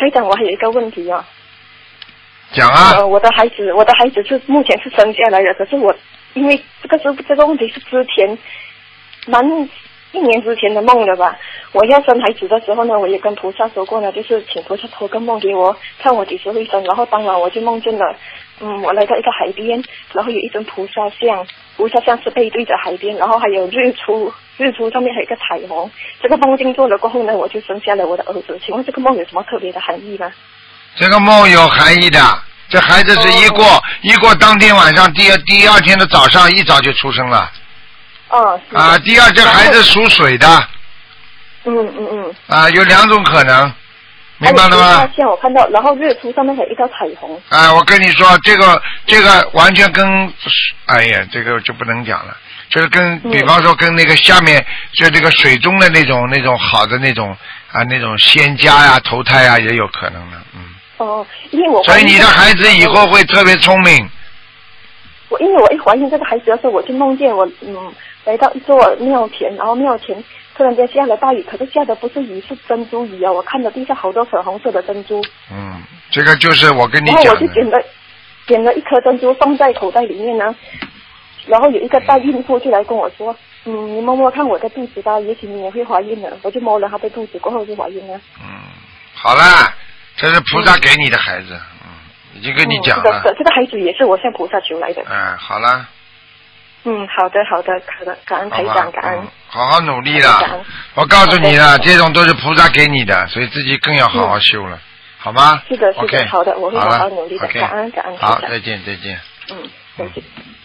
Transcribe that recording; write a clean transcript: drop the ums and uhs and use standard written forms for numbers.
台长，我还有一个问题啊。 讲啊。 我的孩子是目前是生下来的，可是我因为这个问题是之前1年之前的梦了吧？我要生孩子的时候呢，我也跟菩萨说过呢，就是请菩萨托个梦给我，看我几时会生。然后当晚我就梦见了，我来到一个海边，然后有一尊菩萨像，菩萨像是背对着海边，然后还有日出上面还有一个彩虹。这个梦境做了过后呢，我就生下了我的儿子。请问这个梦有什么特别的含义吗？ 这个梦有含义的，这孩子是一过当天晚上，第二天的早上一早就出生了。第二，这孩子属水的。有2种可能，明白了吗？ 像我看到，然后日出上面还有一条彩虹。 我跟你说，这个完全跟，哎呀，这个就不能讲了。这个跟，比方说跟那个下面就这个水中的那种好的那种仙家呀、投胎呀也有可能的， 因为所以你的孩子以后会特别聪明。 因为我一怀孕这个孩子的时候，我就梦见我来到一座庙前，然后庙前突然间下了大雨，可是下的不是雨，是珍珠雨啊！我看到地上好多粉红色的珍珠。 这个就是我跟你讲的。 然后我就捡了一颗珍珠放在口袋里面呢，然后有一个大孕妇就来跟我说，你摸摸看我的肚子吧，也许你也会怀孕的。我就摸了她的肚子，过后就怀孕了。 好啦，这是菩萨给你的孩子，已经跟你讲了。 这个孩子也是我向菩萨求来的。 好了。 好的，感恩台长，感恩。 好好努力了，我告诉你了，这种都是菩萨给你的，所以自己更要好好修了，好吗？ 是的， OK， 好的，我会好好努力的，感恩台长。 好，再见。 再见。